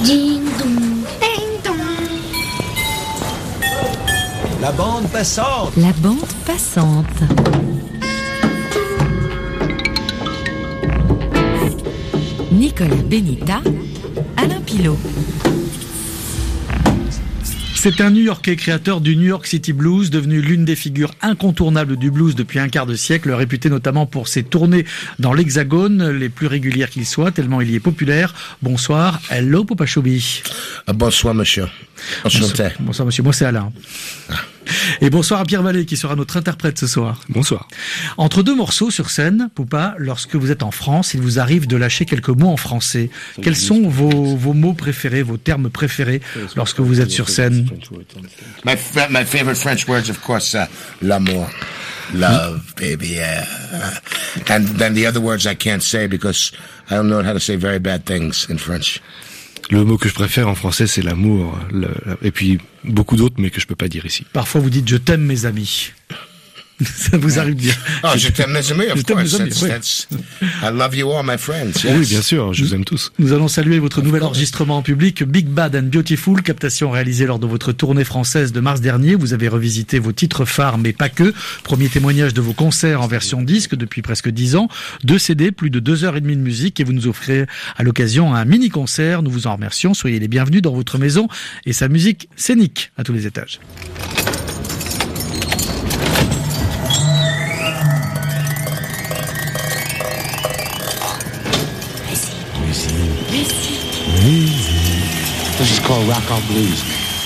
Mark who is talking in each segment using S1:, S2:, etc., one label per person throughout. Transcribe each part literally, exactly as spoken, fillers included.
S1: Ding dong, ding dong.
S2: La bande passante.
S3: La bande passante. Nicolas Benita, Alain Pilot.
S4: C'est un New-Yorkais créateur du New York City Blues, devenu l'une des figures incontournables du blues depuis un quart de siècle, réputé notamment pour ses tournées dans l'Hexagone, les plus régulières qu'il soit, tellement il y est populaire. Bonsoir, hello Papa Choubi.
S5: Bonsoir monsieur. Enchanté.
S4: Bonsoir, bonsoir monsieur, moi c'est Alain. Et bonsoir à Pierre Vallée qui sera notre interprète ce soir.
S6: Bonsoir.
S4: Entre deux morceaux sur scène, Poupa, lorsque vous êtes en France, il vous arrive de lâcher quelques mots en français. Quels sont vos, vos mots préférés, vos termes préférés lorsque vous êtes sur scène?
S5: My my favorite French words, of course, uh, l'amour, love, baby, yeah. Uh, and then the other words I can't say because I don't know how to say very bad things in French.
S6: Le mot que je préfère en français, c'est l'amour. Le, et puis, beaucoup d'autres, mais que je peux pas dire ici.
S4: Parfois, vous dites « je t'aime, mes amis ». Ça vous arrive de dire.
S5: Oh, je t'aime, mes amis, of course.
S4: Amis,
S5: that's,
S4: oui.
S5: that's, I love you all, my friends. Yes.
S6: Oui, bien sûr, je vous aime tous.
S4: Nous allons saluer votre nouvel enregistrement en public, Big Bad and Beautiful, captation réalisée lors de votre tournée française de mars dernier. Vous avez revisité vos titres phares, mais pas que. Premier témoignage de vos concerts en version disque depuis presque dix ans. Deux C D, plus de deux heures et demie de musique, et vous nous offrez à l'occasion un mini-concert. Nous vous en remercions. Soyez les bienvenus dans votre maison et sa musique scénique à tous les étages.
S5: This is called Rock On Blues.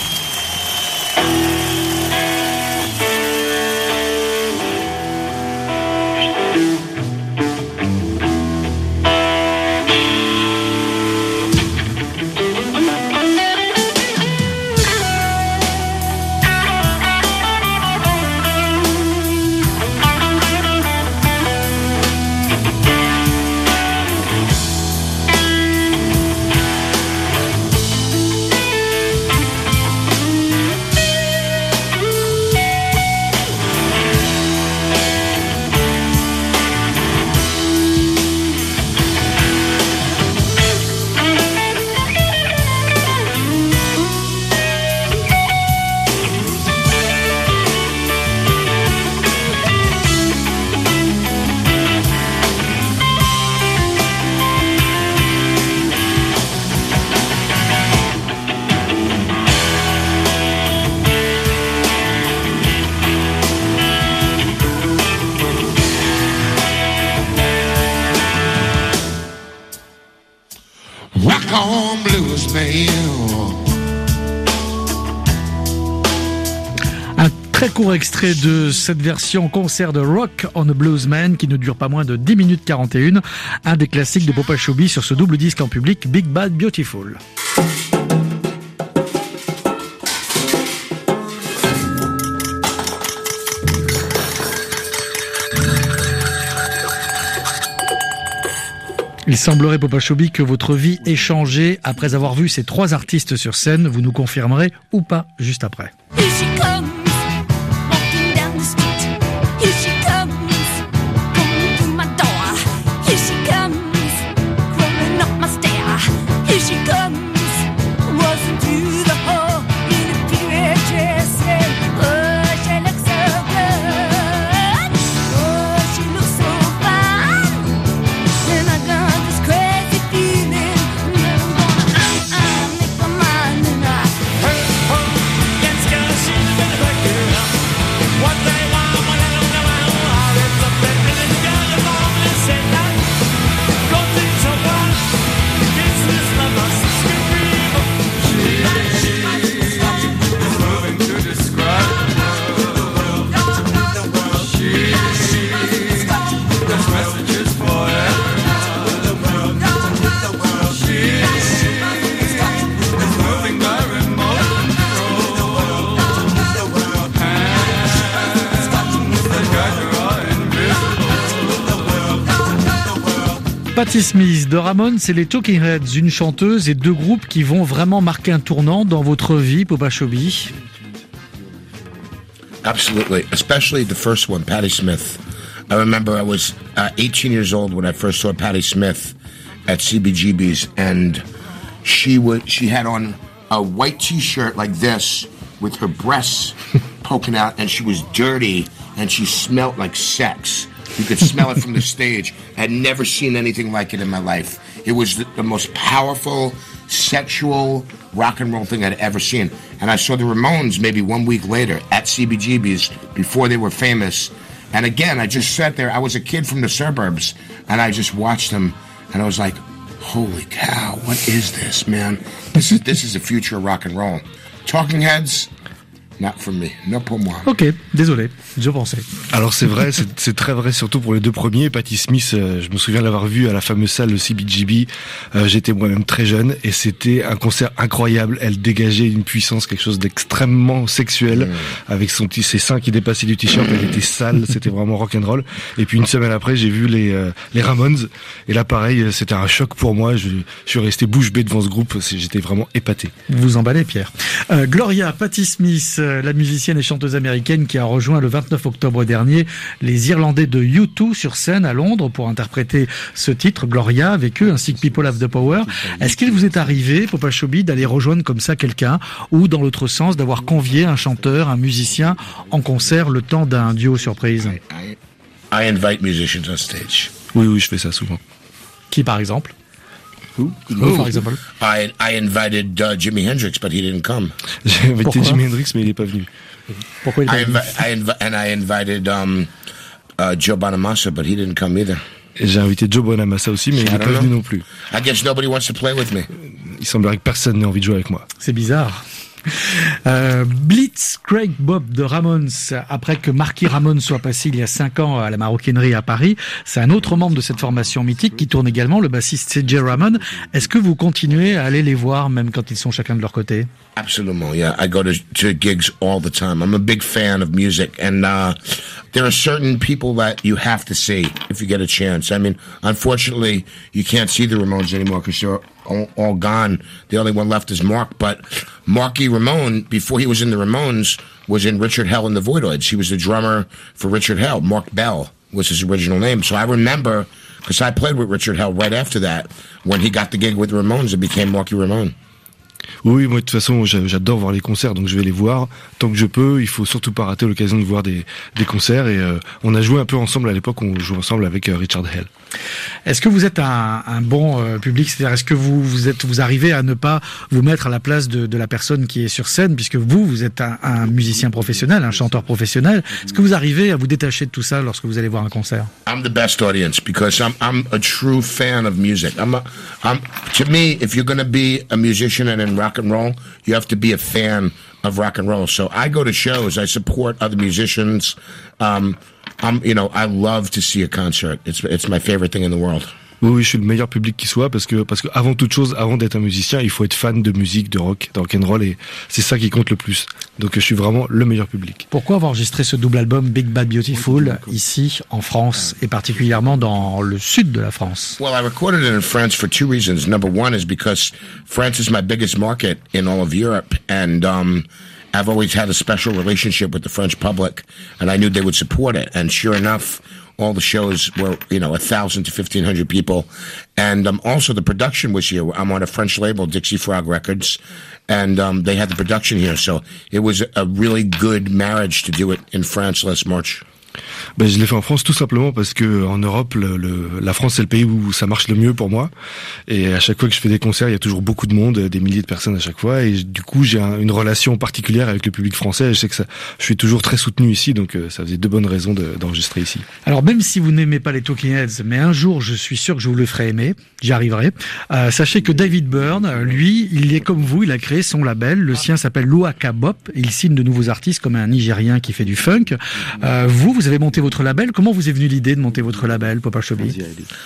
S4: Très court extrait de cette version concert de Rock on a Bluesman qui ne dure pas moins de dix minutes quarante et un, un des classiques de Papa Choubi sur ce double disque en public, Big Bad Beautiful. Il semblerait, Papa Choubi, que votre vie ait changé après avoir vu ces trois artistes sur scène. Vous nous confirmerez ou pas juste après.
S1: Here she comes, walking down the street. Here she comes, coming through my door. Here she comes, crawling up my stair. Here she comes, waltzing through the hall in a period dress. And oh, she looks so good. Oh, she looks so fine. And I got this crazy feeling that I'm gonna uh, uh, make my mind and I.
S4: Patti Smith de Ramones, c'est les Talking Heads, une chanteuse et deux groupes qui vont vraiment marquer un tournant dans votre vie, Papa Choubi.
S5: Absolutely, especially the first one, Patti Smith. I remember I was uh, eighteen years old when I first saw Patti Smith at C B G B's, and she would she had on a white T-shirt like this with her breasts poking out, and she was dirty, and she smelled like sex. You could smell it from the stage. I'd never seen anything like it in my life. It was the, the most powerful, sexual rock and roll thing I'd ever seen. And I saw the Ramones maybe one week later at C B G B's before they were famous. And again, I just sat there. I was a kid from the suburbs, and I just watched them, and I was like, holy cow, what is this, man? This is this is the future of rock and roll. Talking Heads, not for me, not pour moi.
S4: Ok, désolé, je pensais.
S6: Alors c'est vrai, c'est, c'est très vrai, surtout pour les deux premiers. Patti Smith, euh, je me souviens l'avoir vu à la fameuse salle de C B G B. Euh, j'étais moi-même très jeune et c'était un concert incroyable. Elle dégageait une puissance, quelque chose d'extrêmement sexuel, mmh. avec son t- ses seins qui dépassaient du t-shirt. Elle était sale, c'était vraiment rock'n'roll. Et puis une semaine après, j'ai vu les euh, les Ramones. Et là, pareil, c'était un choc pour moi. Je, je suis resté bouche bée devant ce groupe. C'est, j'étais vraiment épaté.
S4: Vous emballez, Pierre. Euh, Gloria, Patti Smith, la musicienne et chanteuse américaine qui a rejoint le vingt-neuf octobre dernier les Irlandais de U deux sur scène à Londres pour interpréter ce titre, Gloria, avec eux, ainsi que People Have the Power. Est-ce qu'il vous est arrivé, Papa Chobi, d'aller rejoindre comme ça quelqu'un, ou dans l'autre sens, d'avoir convié un chanteur, un musicien en concert le temps d'un duo surprise?
S5: I, I invite musicians on stage.
S6: Oui, oui, je fais ça souvent.
S4: Qui, par exemple?
S6: Who?
S4: Who, par exemple?
S5: I I invited uh, Jimi Hendrix, but he didn't come.
S6: J'ai invité
S4: Pourquoi?
S6: Jimi Hendrix, mais il est pas venu.
S4: Pourquoi il est
S5: I,
S4: pas venu?
S5: invi- I invi- and I invited um, uh, Joe Bonamassa, but he didn't come either.
S6: Et j'ai invité Joe Bonamassa aussi, mais il
S5: I
S6: est
S5: don't
S6: pas
S5: know.
S6: venu non plus.
S5: I guess nobody wants to play with me.
S6: Il semblerait que personne n'ait envie de jouer avec moi.
S4: C'est bizarre. Euh, Blitz Craig Bob de Ramones, après que Marky Ramone soit passé il y a cinq ans à la Maroquinerie à Paris, c'est un autre membre de cette formation mythique qui tourne également, le bassiste C J Ramone. Est-ce que vous continuez à aller les voir même quand ils sont chacun de leur côté?
S5: Absolutely, yeah. I go to, to gigs all the time. I'm a big fan of music, and uh, there are certain people that you have to see if you get a chance. I mean, unfortunately, you can't see the Ramones anymore because they're all, all gone. The only one left is Mark, but Marky Ramone, before he was in the Ramones, was in Richard Hell and the Voidoids. He was the drummer for Richard Hell. Mark Bell was his original name. So I remember, because I played with Richard Hell right after that, when he got the gig with the Ramones, it became Marky Ramone.
S6: Oui, moi de toute façon, j'adore voir les concerts, donc je vais les voir tant que je peux. Il faut surtout pas rater l'occasion de voir des, des concerts. Et euh, on a joué un peu ensemble à l'époque. On jouait ensemble avec euh, Richard Hell.
S4: Est-ce que vous êtes un, un bon euh, public? C'est-à-dire, est-ce que vous vous êtes vous arrivez à ne pas vous mettre à la place de, de la personne qui est sur scène, puisque vous vous êtes un, un musicien professionnel, un chanteur professionnel? Est-ce que vous arrivez à vous détacher de tout ça lorsque vous allez voir un concert?
S5: I'm the best audience because I'm I'm a true fan of music. I'm a, I'm to me, if you're going to be a musician and in rock and roll, you have to be a fan of rock and roll. So I go to shows, I support other musicians. Um, I'm, you know, I love to see a concert. It's it's my favorite thing in the world.
S6: Oui, oui, je suis le meilleur public qui soit parce que parce que avant toute chose, avant d'être un musicien, il faut être fan de musique, de rock, de rock and roll, et c'est ça qui compte le plus. Donc je suis vraiment le meilleur public.
S4: Pourquoi avoir enregistré ce double album Big Bad Beautiful ici en France et particulièrement dans le sud de la France?
S5: Well, I recorded it in France for two reasons. Number one is because France is my biggest market in all of Europe, and um, I've always had a special relationship with the French public, and I knew they would support it. And sure enough, all the shows were, you know, a thousand to fifteen hundred people, and um, also the production was here. I'm on a French label, Dixie Frog Records, and um, they had the production here, so it was a really good marriage to do it in France last March.
S6: Ben, je l'ai fait en France tout simplement parce que en Europe, le, le, la France c'est le pays où ça marche le mieux pour moi. Et à chaque fois que je fais des concerts, il y a toujours beaucoup de monde, des milliers de personnes à chaque fois. Et du coup, j'ai un, une relation particulière avec le public français. Et je sais que ça, je suis toujours très soutenu ici, donc euh, ça faisait deux bonnes raisons de, d'enregistrer ici.
S4: Alors même si vous n'aimez pas les Talking Heads, mais un jour je suis sûr que je vous le ferai aimer, j'y arriverai. Euh, sachez que David Byrne, lui, il est comme vous, il a créé son label. Le sien s'appelle Luaka Bop. Il signe de nouveaux artistes comme un Nigérien qui fait du funk. Euh, vous, vous avez monté votre label. Comment vous est venue l'idée de monter votre label, Papa Chobi?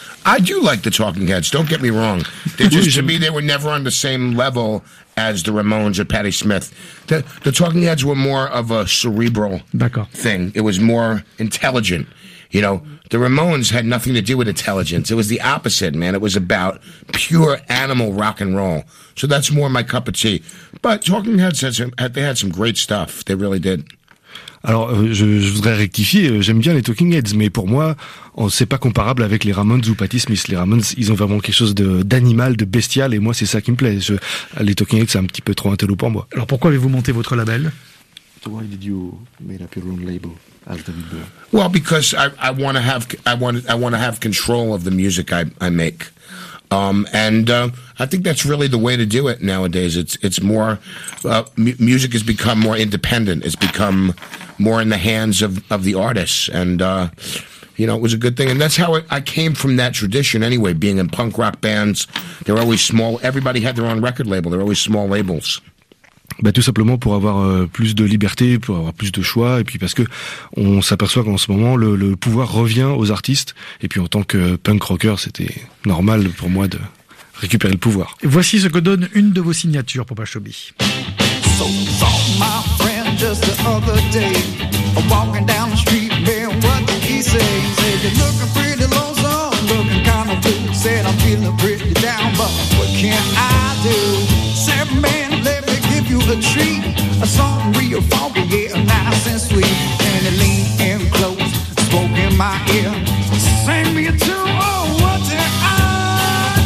S5: I do like the Talking Heads. Don't get me wrong. They just, to me, they were never on the same level as the Ramones or Patti Smith. The, the Talking Heads were more of a cerebral
S4: D'accord.
S5: thing. It was more intelligent. You know, the Ramones had nothing to do with intelligence. It was the opposite, man. It was about pure animal rock and roll. So that's more my cup of tea. But Talking Heads had some, they had some great stuff. They really did.
S6: Alors, euh, je, je voudrais rectifier, euh, j'aime bien les Talking Heads, mais pour moi, on, c'est pas comparable avec les Ramones ou Patti Smith. Les Ramones, ils ont vraiment quelque chose de, d'animal, de bestial, et moi, c'est ça qui me plaît. Je, les Talking Heads, c'est un petit peu trop intello pour moi.
S4: Alors pourquoi avez-vous monté votre label?
S6: So why did you make up your own label as David Bowie?
S5: Well, because I, I want to have I want I want to have control of the music I, I make, um, and uh, I think that's really the way to do it nowadays. It's it's more uh, mu- music has become more independent. It's become more in the hands of, of the artists, and uh, you know, it was a good thing. And that's how it, I came from that tradition anyway. Being in punk rock bands, they were always small. Everybody had their own record label. They were always small labels.
S6: Bah tout simplement pour avoir euh, plus de liberté, pour avoir plus de choix, et puis parce que on s'aperçoit qu'en ce moment le, le pouvoir revient aux artistes, et puis en tant que punk rocker, c'était normal pour moi de récupérer le pouvoir.
S4: Voici ce que donne une de vos signatures, Papa Chobi.
S7: So saw my friend just the other day, walking down the street, man, what did he say? He said, you're looking pretty lonesome, looking kind of blue. Said, I'm feeling pretty down, but what can I do? Said, man, let me give you a treat, a song real funky, yeah, nice and sweet. And it leaned in close, spoke in my ear, sang me a tune, oh, what did I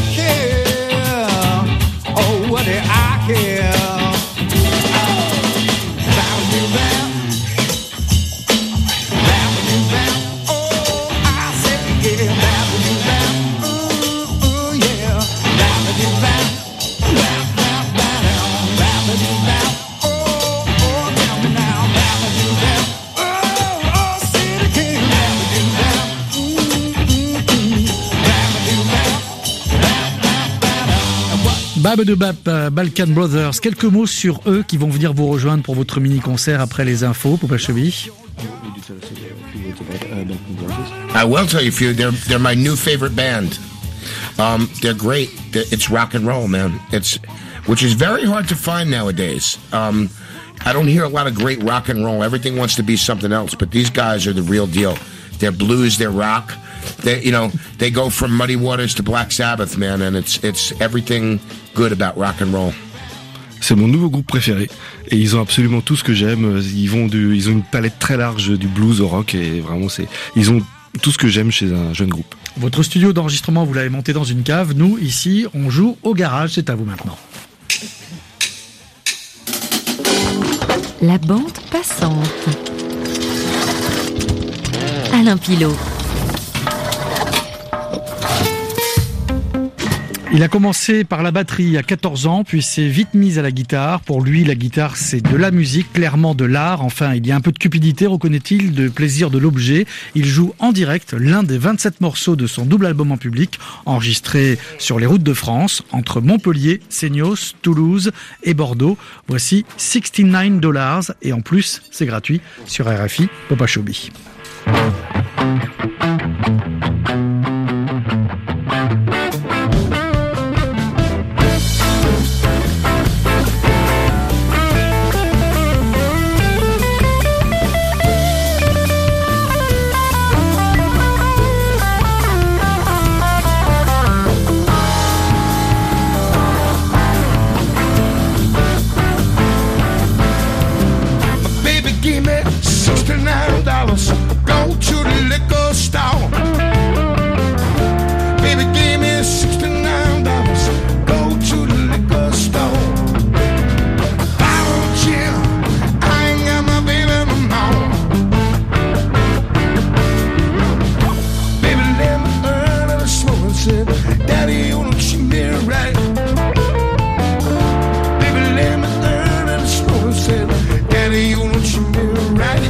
S7: care? Oh, what did I care?
S4: Babadubap, Balkan Brothers, quelques mots sur eux qui vont venir vous rejoindre pour votre mini-concert après les infos, Papa Chobi.
S5: I will tell you a few. They're they're my new favorite band. Um, they're great. It's rock and roll, man. It's which is very hard to find nowadays. Um, I don't hear a lot of great rock and roll. Everything wants to be something else, but these guys are the real deal. They're blues, they're rock. They, you know, they go from Muddy Waters to Black Sabbath, man, and it's it's everything good about rock and roll.
S6: C'est mon nouveau groupe préféré, et ils ont absolument tout ce que j'aime. Ils vont du, ils ont une palette très large du blues au rock, et vraiment c'est, ils ont tout ce que j'aime chez un jeune groupe.
S4: Votre studio d'enregistrement, vous l'avez monté dans une cave. Nous, ici, on joue au garage. C'est à vous maintenant.
S3: La bande passante. Alain Pilot.
S4: Il a commencé par la batterie à quatorze ans, puis s'est vite mis à la guitare. Pour lui, la guitare, c'est de la musique, clairement de l'art. Enfin, il y a un peu de cupidité, reconnaît-il, de plaisir de l'objet. Il joue en direct l'un des vingt-sept morceaux de son double album en public, enregistré sur les routes de France, entre Montpellier, Seignos, Toulouse et Bordeaux. Voici soixante-neuf dollars, et en plus, c'est gratuit sur R F I, Papa Chobi.
S5: Go to the liquor store. Baby, give me sixty-nine dollars. Go to the liquor store. Bottle of gin. I ain't got my baby no more. Baby, let me earn a smoke and said, Daddy, you don't treat me right. Baby, let me earn a smoke and said, Daddy, you don't treat me right.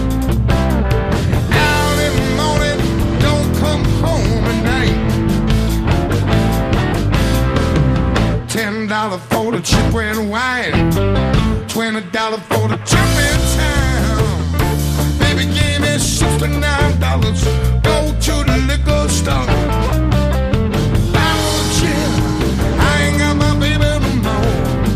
S5: Ten dollars for the cheap red wine, twenty dollars for the trip in town. Baby gave me sixty-nine dollars. Go to the liquor store. Bottle of gin. I ain't got my baby no more.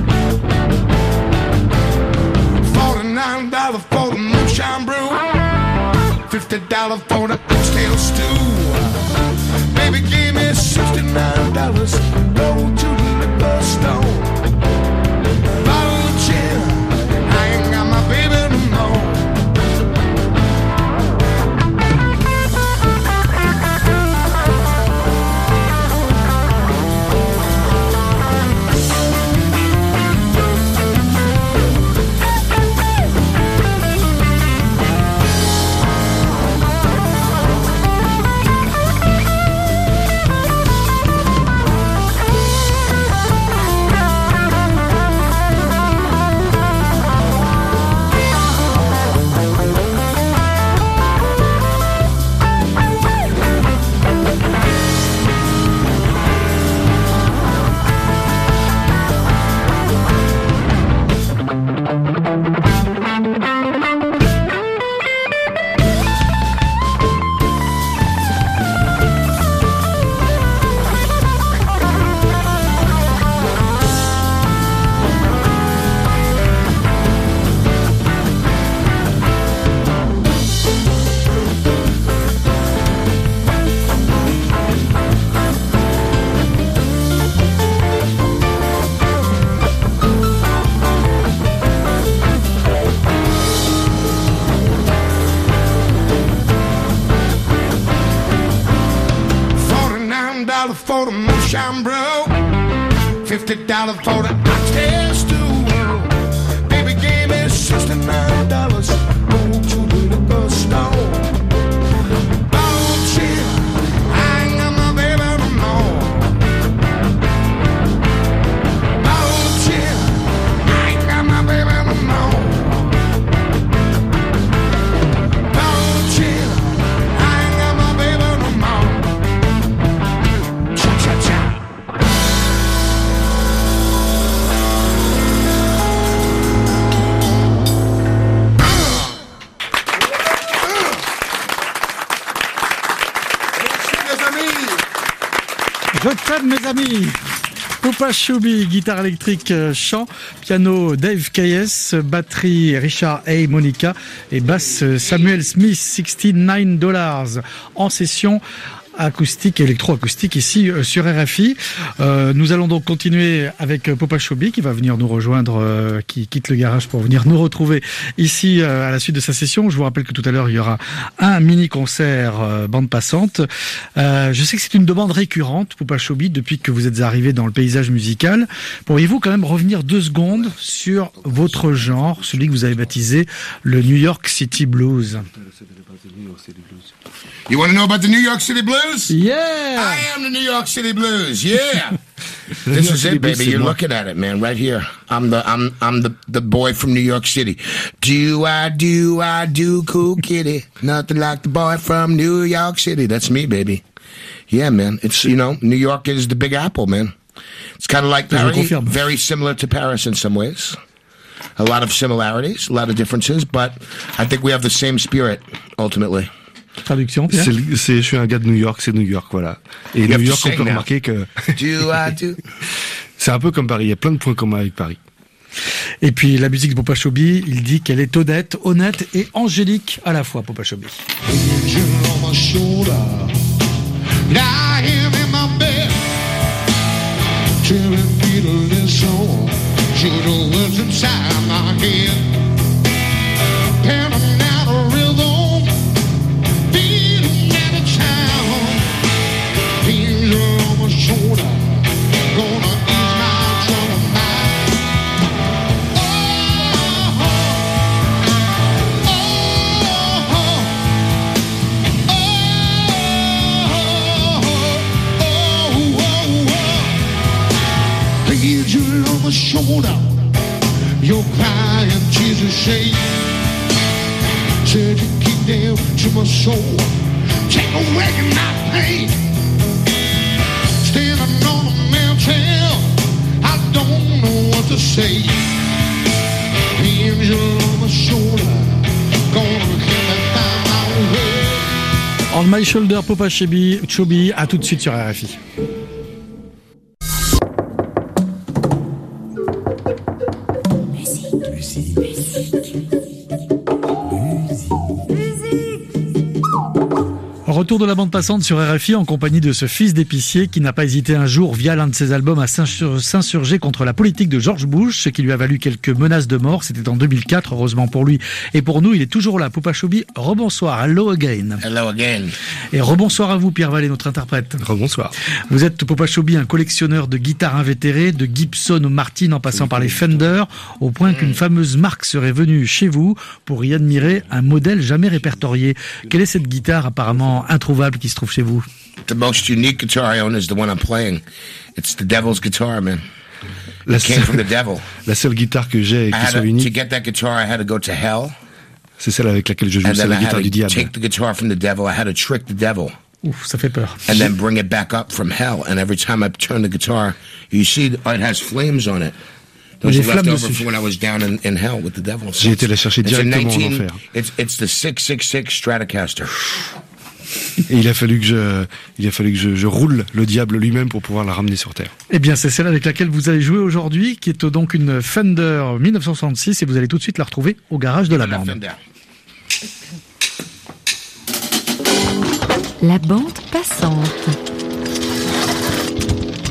S5: Forty-nine dollars for the moonshine brew. Fifty dollars for the oxtail stew. Baby gave me sixty-nine dollars. Go to the liquor store. Bottle of gin. I ain't got my baby no more. I'm broke. Fifty dollars for the oxtail stew. Baby gave me sixty-nine dollars. Go to the liquor store. Oh shit, I ain't got my baby no more. Oh shit, I ain't got my baby no more. Oh shit, I ain't got my baby no more. Cha cha cha.
S4: Je t'aime mes amis. Poupa Chubby, guitare électrique, euh, chant, piano Dave Kayes, batterie Richard A. Monica et basse euh, Samuel Smith, soixante-neuf dollars en session acoustique, électro-acoustique ici euh, sur R F I. Euh, nous allons donc continuer avec euh, Poupa Chubby qui va venir nous rejoindre, euh, qui quitte le garage pour venir nous retrouver ici euh, à la suite de sa session. Je vous rappelle que tout à l'heure il y aura un mini-concert euh, bande passante. Euh, je sais que c'est une demande récurrente, Poupa Chubby, depuis que vous êtes arrivé dans le paysage musical. Pourriez-vous quand même revenir deux secondes sur votre genre, celui que vous avez baptisé le New York City Blues?
S5: You want to know about the New York City Blues?
S4: Yeah!
S5: I am the New York City Blues. Yeah. This is it, baby. You're looking at it, man, right here. I'm the I'm I'm the the boy from New York City. Do I do I do cool kitty? Nothing like the boy from New York City. That's me, baby. Yeah, man. It's, you know, New York is the Big Apple, man. It's kind of like Paris, very similar to Paris in some ways. A lot of similarities, a lot of differences, but I think we have the same spirit ultimately.
S4: Traduction, Pierre.
S6: C'est, c'est, je suis un gars de New York, c'est New York, voilà. Et
S5: You
S6: New
S5: have to
S6: York, on
S5: sing
S6: peut
S5: now.
S6: remarquer que
S5: Do I do?
S6: c'est un peu comme Paris. Il y a plein de points communs avec Paris.
S4: Et puis la musique de Poupa Chubby, il dit qu'elle est honnête, honnête et angélique à la fois, Poupa Chubby.
S7: Angel on my shoulder, lying in my bed, telling me to listen to the words inside my head, pounding out a rhythm, beating at a town. Angel on my shoulder, gonna ease my trouble mind. Oh, oh, oh, oh, oh, oh, oh. Angel on my shoulder, you're crying, Jesus shake. Said you keep down to my soul, take away my pain. Standing on a mountain, I don't know what to say. Angel on my shoulder, gonna help me find my way.
S4: On My Shoulder, Poupa Chubby, Chubby, à tout de suite sur R F I. Retour de la bande passante sur R F I en compagnie de ce fils d'épicier qui n'a pas hésité un jour via l'un de ses albums à s'insur- s'insurger contre la politique de George Bush, ce qui lui a valu quelques menaces de mort. C'était en deux mille quatre, heureusement pour lui. Et pour nous, il est toujours là. Poupa Chubby, rebonsoir, hello again.
S5: Hello again.
S4: Et rebonsoir à vous, Pierre Vallée, notre interprète.
S6: Rebonsoir.
S4: Vous êtes, Poupa Chubby, un collectionneur de guitares invétérées, de Gibson ou Martin en passant par les Fender, au point qu'une fameuse marque serait venue chez vous pour y admirer un modèle jamais répertorié. Quelle est cette guitare apparemment introuvable qui se trouve chez vous?
S5: The most unique guitar I own is the one I'm playing. It's the devil's guitar, man.
S6: La
S5: It came
S6: seule,
S5: from the devil.
S6: la seule guitare que j'ai et
S5: I
S6: qui
S5: had
S6: soit
S5: to, to
S6: unique,
S5: get that guitar, I had to go to hell,
S6: c'est celle avec laquelle je joue,
S5: and
S6: c'est
S5: then
S6: la
S5: I
S6: guitare
S5: had
S6: du
S5: to
S6: diable.
S5: take the guitar from the devil. I had to trick the devil,
S4: Ouf, ça fait peur.
S5: and then bring it back up from hell. And every time I turn the guitar, you see it has flames on it. Those
S4: Des
S5: are
S4: flammes
S5: left over
S4: dessus.
S5: from when I was down in, in hell with the devil. So
S6: J'ai été la chercher
S5: it's a
S6: directement en
S5: nineteen
S6: enfer.
S5: It's it's the six six six Stratocaster.
S6: Et il a fallu que je, il a fallu que je, je roule le diable lui-même pour pouvoir la ramener sur terre.
S4: Eh bien, c'est celle avec laquelle vous allez jouer aujourd'hui, qui est donc une Fender dix-neuf cent soixante-six, et vous allez tout de suite la retrouver au garage de la bande.
S3: La bande passante.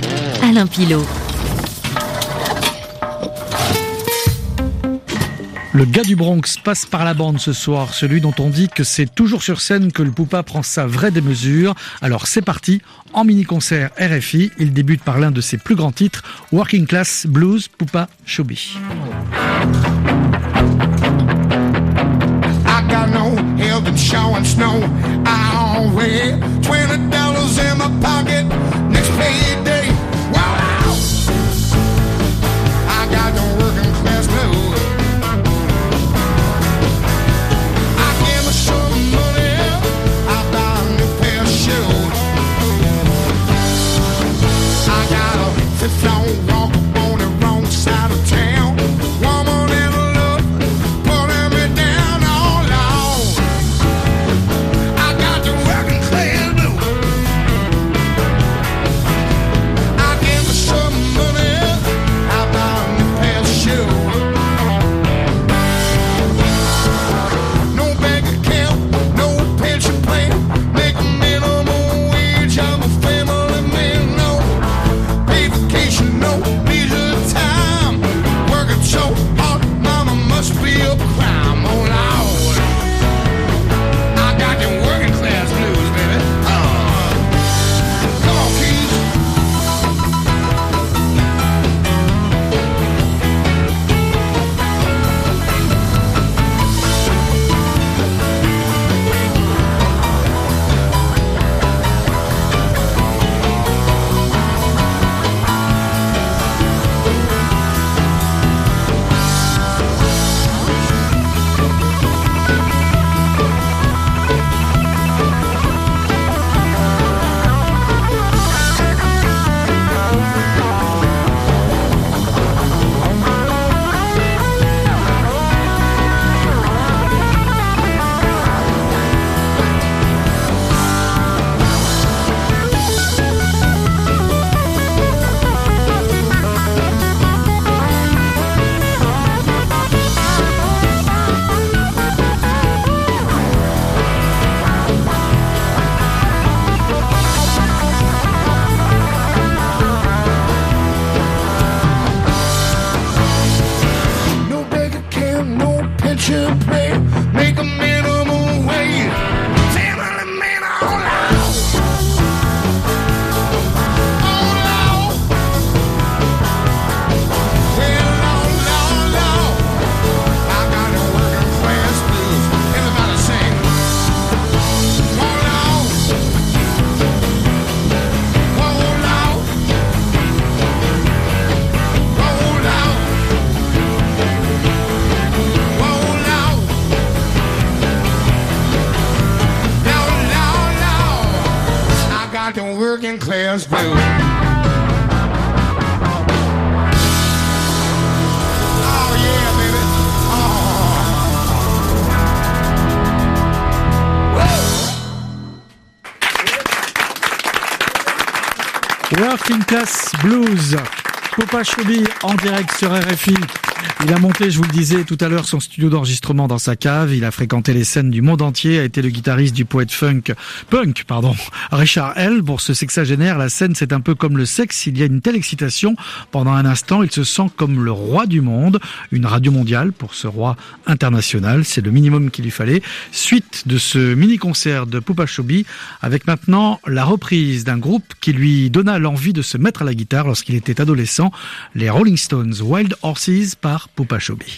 S3: Alain Pilot.
S4: Le gars du Bronx passe par la bande ce soir, celui dont on dit que c'est toujours sur scène que le Poupa prend sa vraie démesure. Alors c'est parti, en mini-concert R F I, il débute par l'un de ses plus grands titres, Working Class Blues, Poupa Chubby.
S8: I got no health insurance, no I don't wear twenty dollars in my pocket next payday. Wow, I got no working class blues. I give me some money, I buy a new pair of shoes. I got a fifth long walk on the wrong side of town. Woman in love, pulling me down all along. I got the working class blues. I give me some money, I buy a new pair of shoes. No bank account, no pension plan, make a minimum wage, I'm a family man, no pay vacation, no leisure time, working so hard, mama must be a crime, oh Lord, I got them working class blues, baby, uh, come on Keys. No bank account, no pension plan, make a minimum wage. Family man, all out. All out. Well, Lord, Lord, Lord, I got the working class blues. Everybody sing. All out. All out. Roll out. Roll out. Now, now, now, I got the working class blues. Oh yeah, baby. Oh.
S4: Working Class Blues, Poupa Chubby en direct sur R F I. Il a monté, je vous le disais tout à l'heure, son studio d'enregistrement dans sa cave. Il a fréquenté les scènes du monde entier, a été le guitariste du poète funk, punk, pardon, Richard Hell. Pour ce sexagénaire, la scène, c'est un peu comme le sexe. Il y a une telle excitation. Pendant un instant, il se sent comme le roi du monde. Une radio mondiale pour ce roi international. C'est le minimum qu'il lui fallait. Suite de ce mini-concert de Poupa Chubby, avec maintenant la reprise d'un groupe qui lui donna l'envie de se mettre à la guitare lorsqu'il était adolescent, les Rolling Stones, Wild Horses par Poupa Chubby.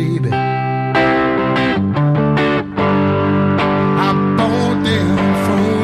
S8: I bought them from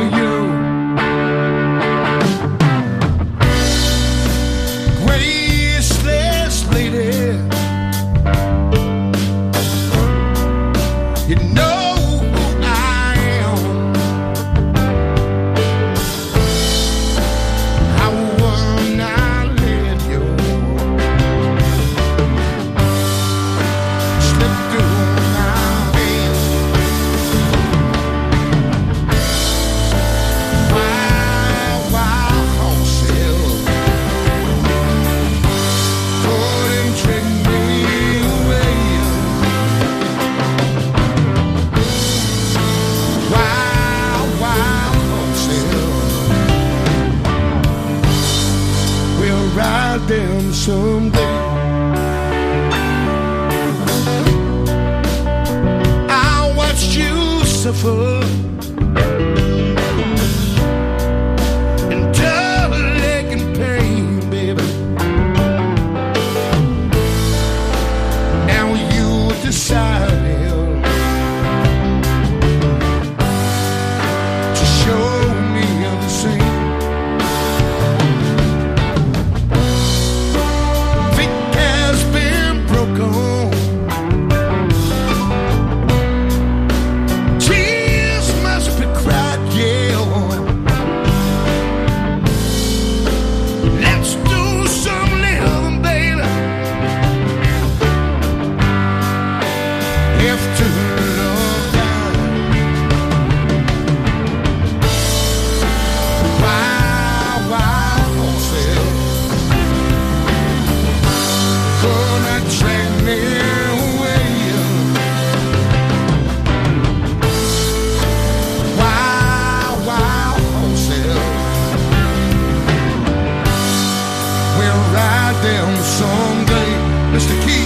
S8: decided to show me the same. Fate has been broken. Tears must be cried, yeah. Let's do some living, baby. After love died, wild, wild horses gonna drag me away. Wild, wild horses, we'll ride them someday, Mister Kid.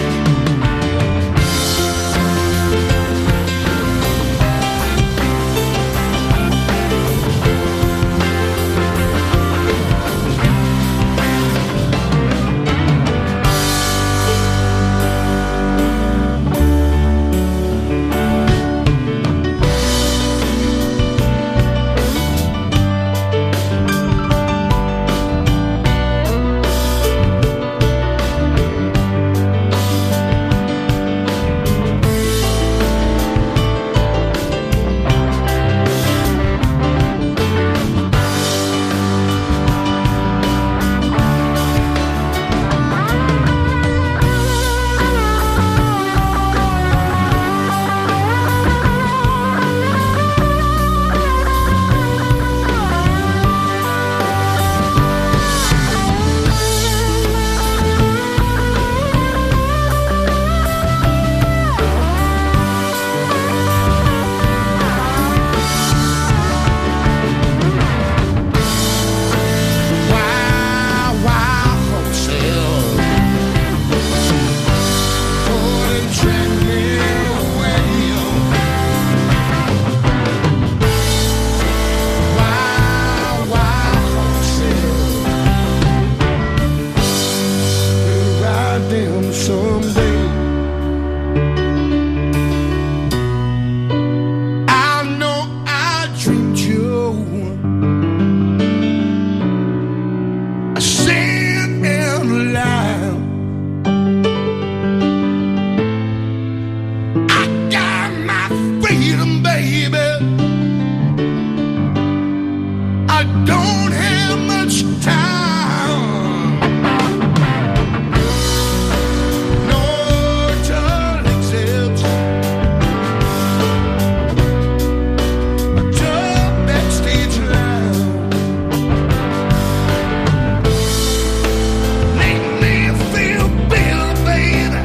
S8: Wild, wild horses gonna drag me away. Wild, wild horses, we'll ride them someday. I know I dreamed you. I sing and loud. I got my freedom, baby. I don't have much time. No child exists. Jump backstage loud. Make me feel better, baby.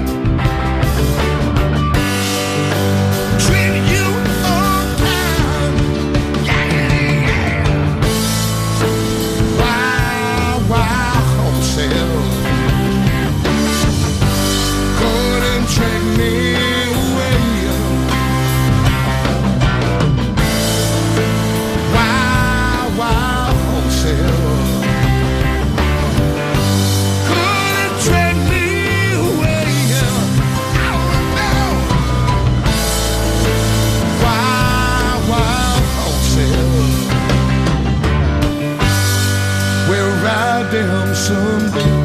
S8: Treat you on time. Yeah, yeah. Wild, wild horses gonna drag me away. Wild, wild horses gonna drag me away. Oh, no. Wild, wild horses, we'll ride them someday.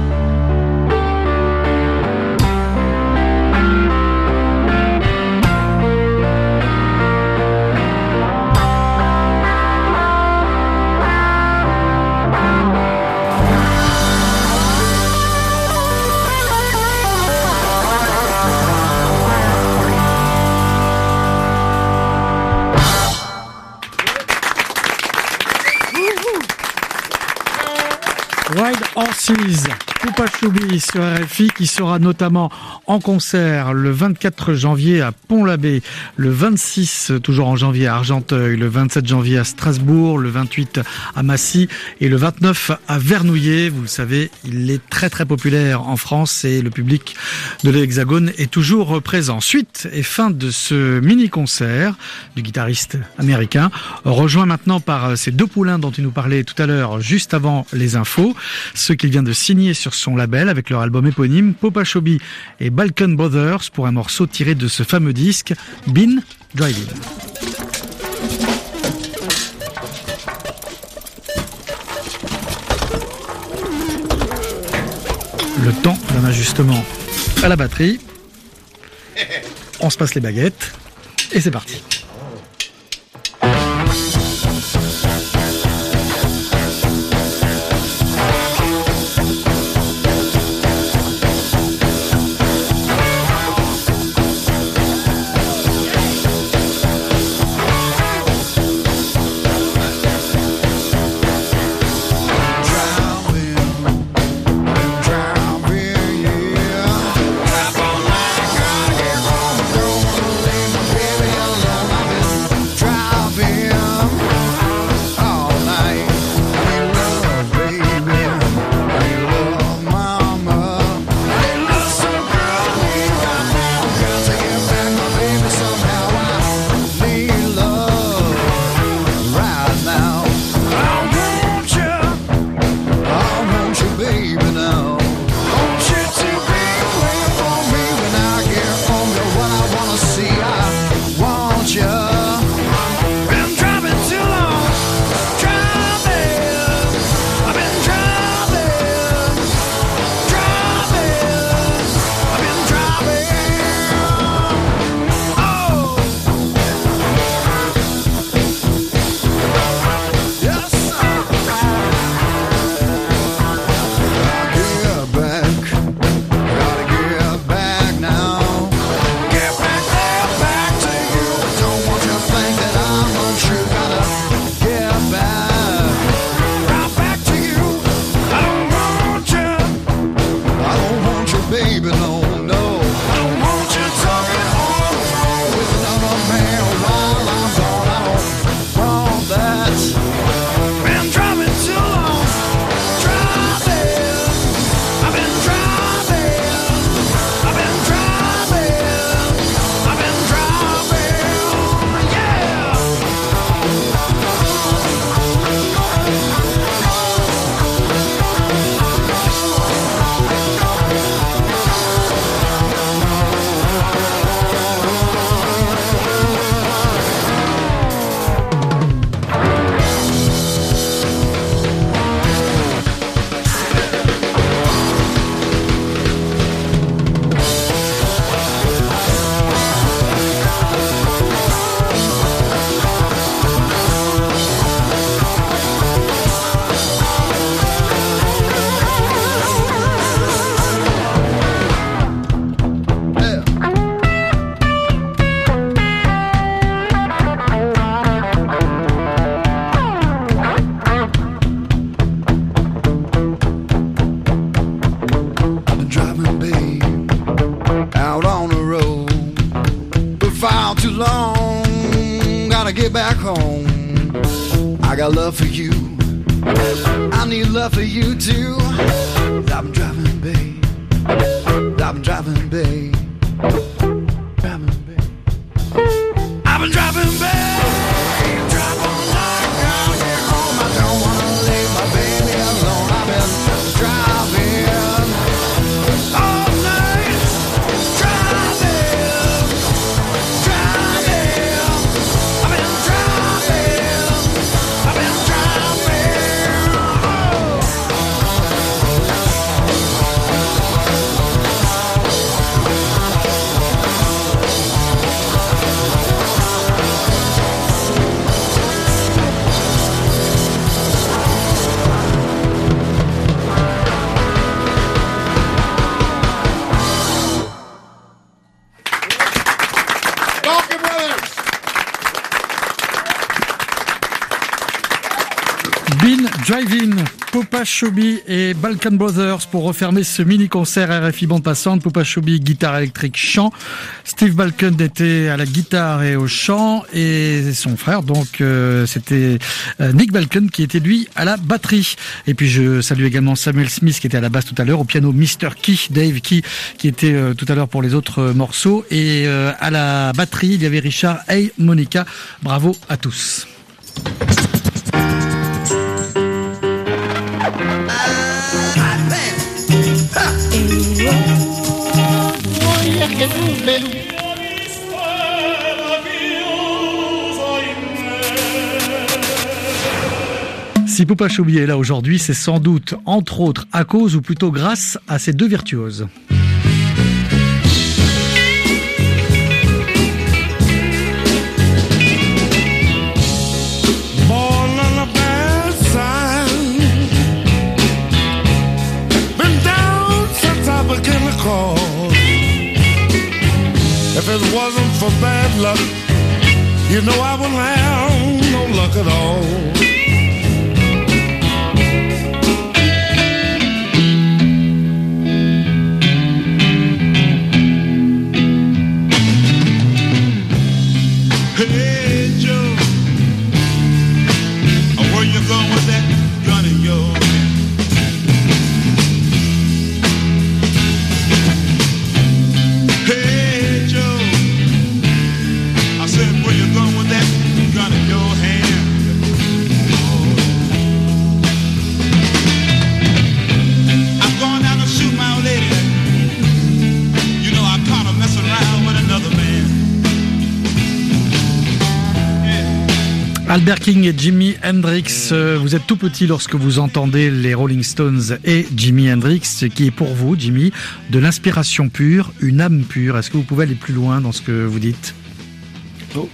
S4: Wild Horses, Poupa Choubi sur R F I, qui sera notamment en concert le vingt-quatre janvier à Pont-l'Abbé, le vingt-six toujours en janvier à Argenteuil, le vingt-sept janvier à Strasbourg, le vingt-huit à Massy et le vingt-neuf à Vernouillet. Vous le savez, il est très très populaire en France et le public de l'Hexagone est toujours présent. Suite et fin de ce mini-concert du guitariste américain, rejoint maintenant par ces deux poulains dont il nous parlait tout à l'heure juste avant les infos, ceux qu'il vient de signer sur son label avec leur album éponyme, Popa Shobi et Balkan Brothers, pour un morceau tiré de ce fameux disque, Been Driving. Le temps d'un ajustement à la batterie. On se passe les baguettes et c'est parti.
S7: Love for you, I need love for you too. I've been driving, babe. I've been driving, babe. Driving, babe. I've been driving, babe. Drive all night, girl, get home. I don't wanna leave my baby alone. I've been driving all night, driving, driving. I've been driving. I've been
S4: Been Driving, Popa Shobi et Balkan Brothers pour refermer ce mini-concert R F I bande passante. Popa Shobi, guitare électrique, chant. Steve Balkan était à la guitare et au chant, et son frère, donc euh, c'était euh, Nick Balkan qui était lui à la batterie. Et puis je salue également Samuel Smith qui était à la basse tout à l'heure, au piano Mister Key, Dave Key qui était euh, tout à l'heure pour les autres euh, morceaux, et euh, à la batterie il y avait Richard et Monica. Bravo à tous.
S7: Ah,
S4: Si Pupa Chubby est là aujourd'hui, c'est sans doute, entre autres, à cause ou plutôt grâce à ces deux virtuoses.
S8: If it wasn't for bad luck, you know I wouldn't have no luck at all. Hey Joe, where you going with that gun in your hand? Hey Joe, I said where you going with that gun in your hand? Oh. I'm going down to shoot my old lady. You know I caught her messing around with another man.
S4: Albert King et Jimi Hendrix, euh, vous êtes tout petit lorsque vous entendez les Rolling Stones et Jimi Hendrix, ce qui est pour vous, Jimmy, de l'inspiration pure, une âme pure. Est-ce que vous pouvez aller plus loin dans ce que vous dites?
S5: Oh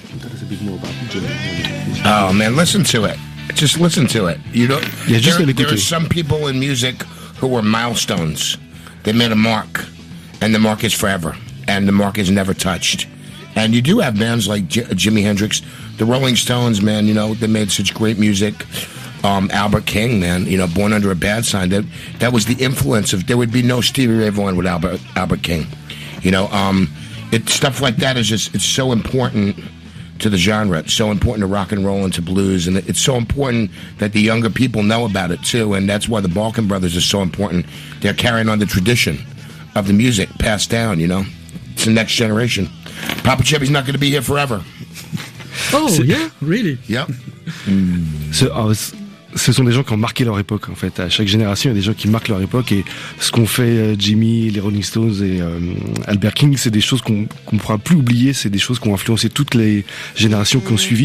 S5: man, listen to it. Just listen to it. You know,
S6: Yeah, just
S5: there,
S6: let it
S5: there
S6: go
S5: are
S6: to-
S5: some people in music who were milestones. They made a mark, and the mark is forever, and the mark is never touched. And you do have bands like J- Jimi Hendrix, the Rolling Stones, man. You know, they made such great music. Um, Albert King, man. You know, Born Under a Bad Sign. That that was the influence of. There would be no Stevie Ray Vaughan without Albert Albert King. You know, um, it stuff like that is just it's so important to the genre. It's so important to rock and roll and to blues, and it's so important that the younger people know about it too. And that's why the Balkan Brothers are so important. They're carrying on the tradition of the music passed down. You know, it's the next generation. Papa Chubby's not going to be here forever.
S4: Oh,
S6: C'est-
S4: yeah, really?
S5: Yep.
S6: Ce, ah, c- ce sont des gens qui ont marqué leur époque, en fait. À chaque génération, il y a des gens qui marquent leur époque. Et ce qu'ont fait euh, Jimmy, les Rolling Stones et euh, Albert King, c'est des choses qu'on qu'on ne pourra plus oublier. C'est des choses qui ont influencé toutes les générations qui ont suivi.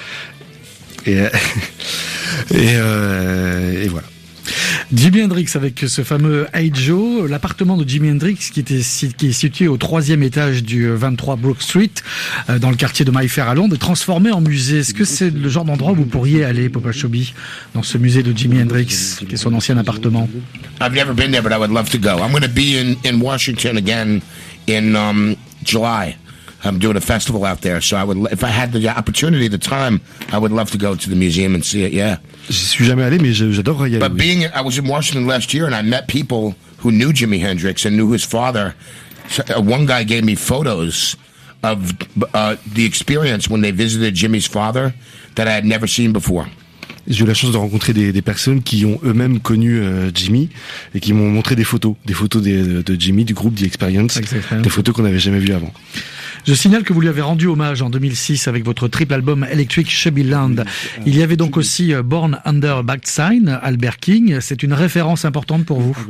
S6: Et, euh, et, euh, et voilà.
S4: Jimi Hendrix avec ce fameux Hey Joe, l'appartement de Jimi Hendrix qui, était, si- qui est situé au troisième étage du vingt-trois Brook Street, euh, dans le quartier de Mayfair à Londres, est transformé en musée. Est-ce que c'est le genre d'endroit où vous pourriez aller, Pupa Chubby, dans ce musée de Jimi Hendrix, qui est son ancien appartement?
S5: I've never been there, but I would love to go. I'm going to be in, in Washington again in um, July. I'm doing a festival out there, so I would, if I had the opportunity, the time, I would love to go to the museum and see it. Yeah.
S6: J'y suis jamais allé, mais je- j'adorerais y aller.
S5: But
S6: oui.
S5: being, I was in Washington last year, and I met people who knew Jimi Hendrix and knew his father. So, uh, one guy gave me photos of uh, the experience when they visited Jimmy's father that I had never seen before.
S6: J'ai eu la chance de rencontrer des, des personnes qui ont eux-mêmes connu euh, Jimmy et qui m'ont montré des photos, des photos des- de Jimmy, du groupe The Experience,
S4: Exactement.
S6: des photos qu'on n'avait jamais vues avant.
S4: Je signale que vous lui avez rendu hommage en deux mille six avec votre triple album Electric Chubbyland. Il y avait donc aussi euh, Born Under a Bad Sign, Albert King. C'est une référence importante pour vous?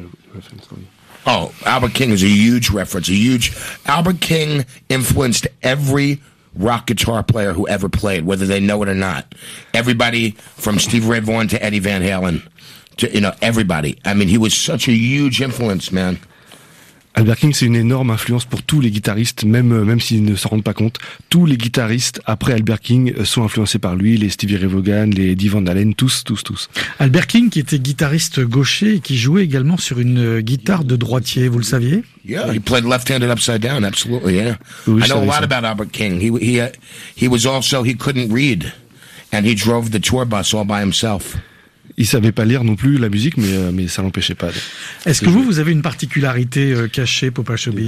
S5: Oh, Albert King is a huge reference, a huge. Albert King influenced every rock guitar player who ever played, whether they know it or not. Everybody from Steve Ray Vaughan to Eddie Van Halen, to, you know, everybody. I mean, he was such a huge influence, man.
S6: Albert King, c'est une énorme influence pour tous les guitaristes, même euh, même s'ils ne s'en rendent pas compte. Tous les guitaristes après Albert King euh, sont influencés par lui, les Stevie Ray Vaughan, les Eddie Van Halen, tous, tous, tous.
S4: Albert King qui était guitariste gaucher et qui jouait également sur une euh, guitare de droitier, vous le saviez?
S5: Yeah, he played left-handed upside down. Absolutely, yeah.
S6: Oui,
S5: I
S6: je
S5: know a
S6: savais
S5: lot
S6: ça.
S5: about Albert King. He he uh, he was also he couldn't read, and he drove the tour bus all by himself.
S6: Il savait pas lire non plus la musique, mais euh, mais ça l'empêchait pas. de-
S4: Est-ce que vous, vous avez une particularité euh, cachée, Pupa Chubby?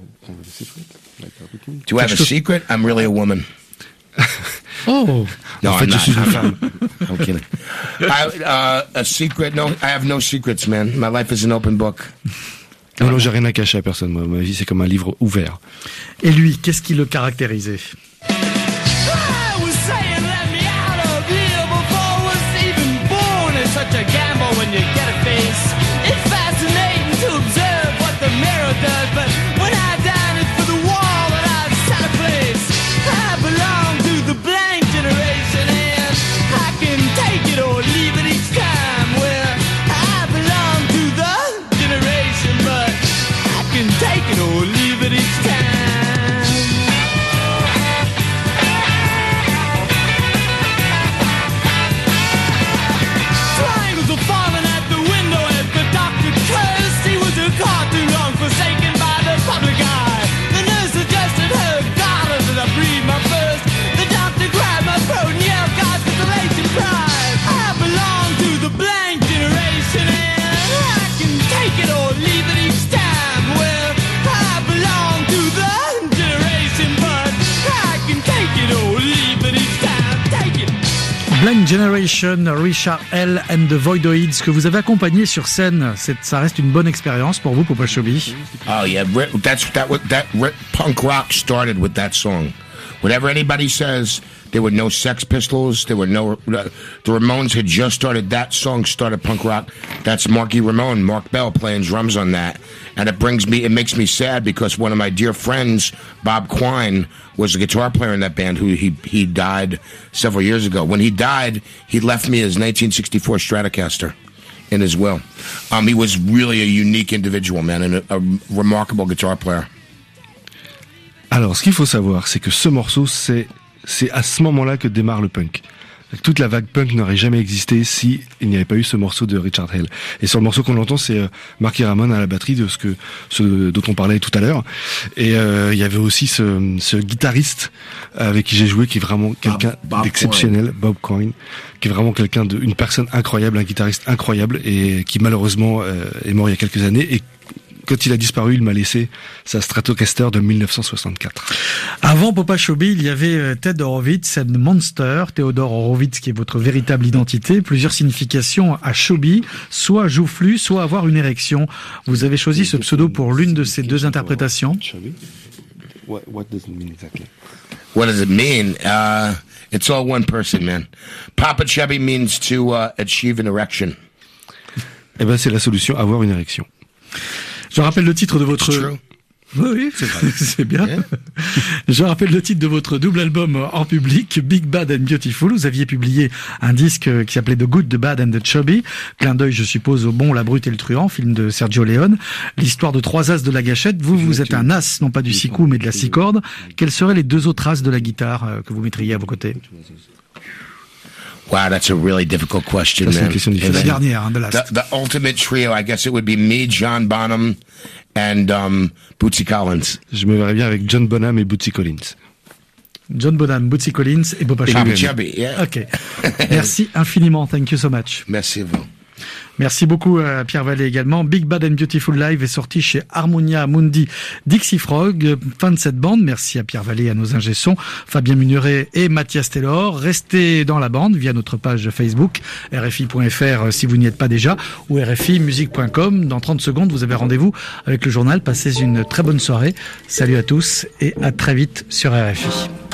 S5: Do you have a
S4: Quelque chose-
S5: secret? I'm really a woman.
S4: Oh,
S5: No,
S6: En fait,
S5: I'm
S6: je
S5: not.
S6: suis une
S5: I'm
S6: femme.
S5: not. I'm kidding. I, uh, a secret? No, I have no secrets, man. My life is an open book.
S6: Non, non, j'ai rien à cacher à personne. Moi, ma vie, c'est comme un livre ouvert.
S4: et lui, qu'est-ce qui le caractérisait?
S1: I was saying let me out of here before I was even born. It's such a gamble when you get a face. It's fascinating to observe what the mirror does, but when I die it's for the
S4: Blank Generation, Richard Hell and the Voidoids, que vous avez accompagné sur scène. C'est, ça reste une bonne expérience pour vous, Papa Chobi.
S5: Oh yeah, that's that that punk rock started with that song. Whatever anybody says, there were no Sex Pistols, there were no uh, the Ramones had just started. That song started punk rock. That's Marky Ramone, Mark Bell playing drums on that, and it brings me, it makes me sad because one of my dear friends, Bob Quine, was a guitar player in that band. Who he he died several years ago. When he died, he left me his nineteen sixty-four Stratocaster in his will. Um, he was really a unique individual, man, and a, a remarkable guitar player.
S6: Alors, ce qu'il faut savoir, c'est que ce morceau, c'est c'est à ce moment-là que démarre le punk. Toute la vague punk n'aurait jamais existé si il n'y avait pas eu ce morceau de Richard Hell. Et sur le morceau qu'on entend, c'est euh, Marky Ramone à la batterie, de ce que ce dont on parlait tout à l'heure. Et euh, il y avait aussi ce, ce guitariste avec qui j'ai joué, qui est vraiment quelqu'un Bob, Bob d'exceptionnel, Bob Quine, qui est vraiment quelqu'un de, une personne incroyable, un guitariste incroyable, et qui malheureusement euh, est mort il y a quelques années. Et quand il a disparu, il m'a laissé sa Stratocaster de mille neuf cent soixante-quatre.
S4: Avant Papa Chobi, il y avait Ted Horowitz and Monster, Theodore Horowitz qui est votre véritable identité, plusieurs significations à Chobi, soit joufflu, soit avoir une érection. Vous avez choisi ce pseudo pour l'une de ces deux interprétations.
S6: What, what does it mean exactly?
S5: What does it mean? Uh, it's all one person, man. Papa Chubby means to uh, achieve an erection.
S6: Eh ben, c'est la solution, avoir une érection.
S4: Je rappelle le titre de votre... Oui, oui, c'est vrai, c'est bien. Yeah. Je rappelle le titre de votre double album en public, Big Bad and Beautiful. Vous aviez publié un disque qui s'appelait The Good, The Bad and The Chubby. Clin d'œil, je suppose, au Bon, la Brute et le Truand, film de Sergio Leone. L'histoire de trois as de la gâchette. Vous, vous êtes un as, non pas du six coups, mais de la six cordes. Quelles seraient les deux autres as de la guitare que vous mettriez à vos côtés?
S5: Wow, that's a really difficult question,
S4: man. C'est la dernière, hein, de la
S5: the, the ultimate trio, I guess it would be me, John Bonham, and um, Bootsy Collins.
S6: Je me verrais bien avec John Bonham et Bootsy Collins.
S4: John Bonham, Bootsy Collins et Bob
S5: Chubby. Chubby, yeah.
S4: Ok. Merci infiniment. Thank you so much.
S5: Merci à vous.
S4: Merci beaucoup à Pierre Vallée également. Big Bad and Beautiful Live est sorti chez Harmonia Mundi Dixie Frog. Fin de cette bande. Merci à Pierre Vallée et à nos ingé-sons, Fabien Munuret et Mathias Taylor. Restez dans la bande via notre page Facebook, R F I point F R si vous n'y êtes pas déjà, ou R F I musique point com. Dans trente secondes, vous avez rendez-vous avec le journal. Passez une très bonne soirée. Salut à tous et à très vite sur R F I.